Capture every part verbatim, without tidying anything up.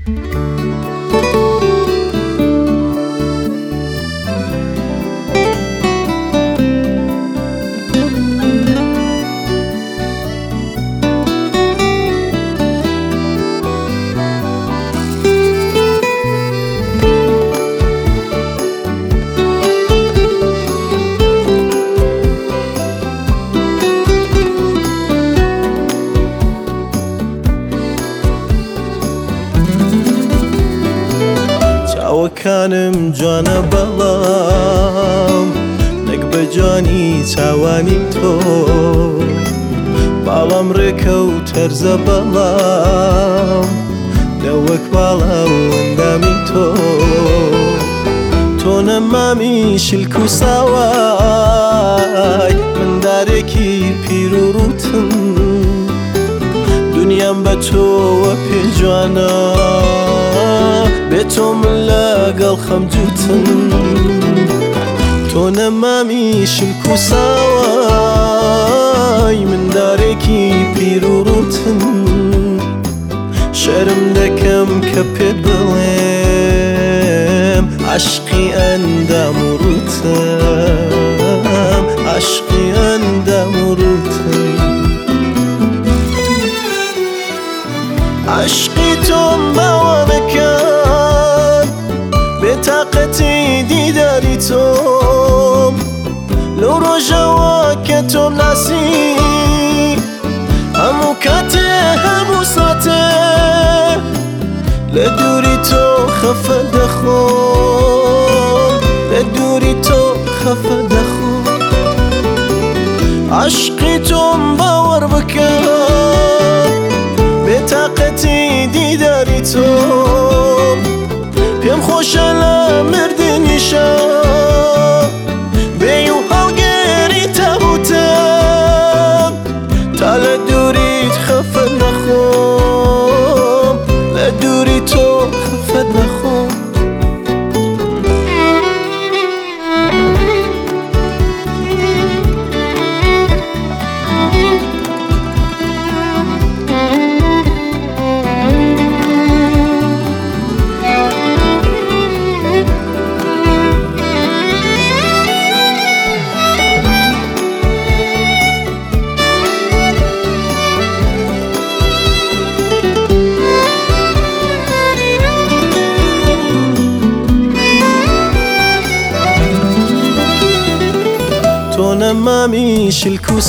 چاوەکانم جوانە بەڵام نەک بە جوانی چاوانی تۆ، باڵام ڕێکە و تەرزە بەڵام نەوەک باڵا و ئەندامی تۆ. تۆ نەمامی شلک و ساوای من دارێکی پیر و ڕوتم، دونیام بە تۆوە پێ جوانە بێ تۆ من لەگەڵ خەمجووتم. تۆ نەمامی شلک و ساوای من دارێکی پیر و ڕوتم، شەرم دەکەم کە پێت بڵێم عاشقی ئەندام و ڕوتم، عاشقی ئەندام و ڕوتم. عاشقی تۆم باوانەکان بێتاقەتی دیداری تۆم، لەو ڕۆژەوە کە تۆم ناسی هەموو کاتێ هەموو ساتێ لە دووری تۆ خەفە دەخۆم، لە دووری تۆ خەفە دەخۆم. عاشقی تۆم باوەڕ بکە بێتاقەتی دیداری تۆم، پێم خۆشە لە مردنیشە بێ و هەڵگێری تەبوتم، تا لە دووریت خەفە نەخۆم، لە دووری تۆ خەفە نەخۆم. تۆ نەمامی شلک و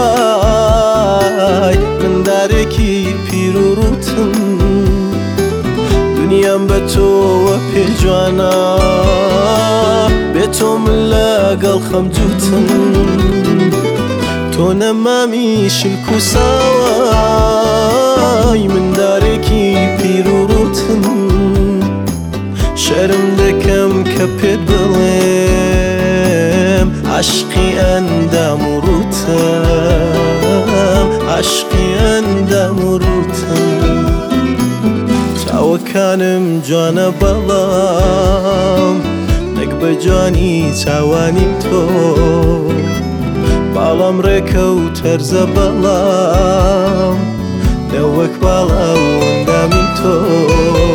ساوای من دارێکی پیر و ڕوتم، دونیام بە تۆوە پێ جوانە بێ تۆ من لەگەڵ خەمجووتم. تۆ نەمامی شلک و ساوای من دارێکی پیر و ڕوتم، شەرم دەکەم کە پێت بڵێم عاشقی ئەندام و ڕوتم، عاشقی ئەندام و ڕوتم. چاوەکانم جوانە بەڵام نەک بە جوانی چاوانی تۆ، باڵام ڕێکە و تەرزە بەڵام نەوەک باڵا و ئەندامی تۆ.